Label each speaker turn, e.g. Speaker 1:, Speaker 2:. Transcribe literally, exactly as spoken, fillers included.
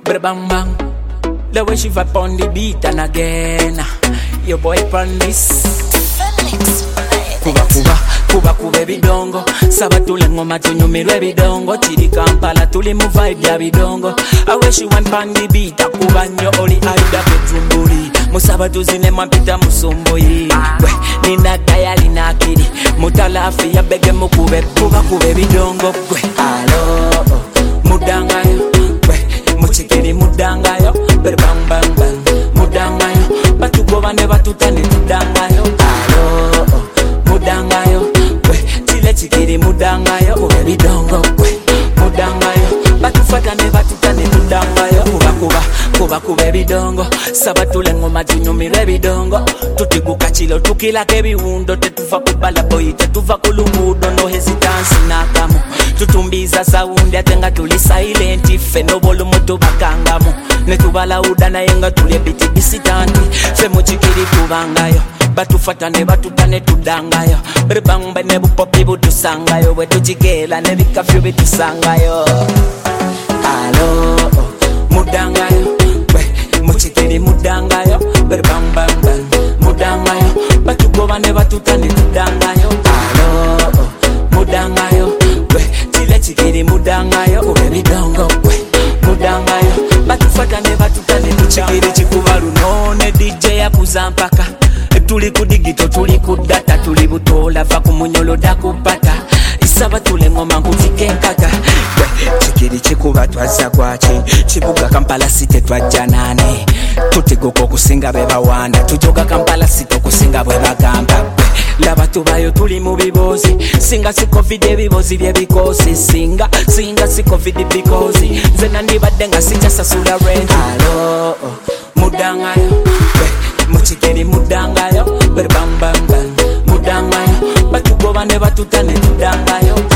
Speaker 1: Bada bang bang. The way she vibe on the beat and again. Your boy on this. Kuba kuba, kuba kuba bidongo. Saba tule ngoma tunyumirwe bidongo. Chidi Kampala tuli mu vibe ya bidongo. I wish you want pan the beat. Akuba nyo oli aida petumbuli. Musaba tuzine mapita musumbuyi. We, nina daya lina akili. Mutalafi ya bege mukube. Kuba kube bidongo. We, alo, mudangayo. We, muchikiri mudangayo. Bere bang bang bang. Mudangayo. Batuko bane batutane mudangayo. Alo, mudangayo. We, chile chikiri mudangayo. Kube bidongo. We, mudangayo. Batufatane batutane mudangayo. Kuba kuba. Kuba kube bidongo. Saba tule ngoma tunyumire bidongo. Tutiguka chilo tukila kebiwundo. Tetuva kubala boy tetuva kulumudo. No hesitansi nakamu. Tutumbiza saundi atenga tuli silent. Ife no volume tubakangamu. Netubala udana yenga tuli biti bisitanti. Fe mochikiri kubangayo. Batufatane batutane tudangayo. Berbang bane bupopi butusangayo. We tujigela nebikafyo bitusangayo. Alo, mudangayo. Muchikiri mudangayo, berbang bang bang. Mudangayo, batuko bane batutane tudangayo. Alo, mudangayo, we chile chikiri mudangayo. Ube bidongo, we mudangayo, batufatane batutane tuchikiri chikubalu none D J ya kuzampaka. Tuli kudigito tuli kudata tuli butola fa kumunyolo da kupata. Isaba tule ngoma nkutike nkaka. Chikiri chikuba twaza kwachi chibuga Kampala city twajanane. Tutigoko kusinga beba wanda tujoga Kampala city kusinga beba gamba. Laba tubayo tuli mu bibozi singa si covid ebibozi bye bikosi singa singa si covid because zena ndibadde nga sijasasula rent. Alo mudangayo muchikiri mudangayo berbang bang bang mudangayo batuko bane batutane tudangayo.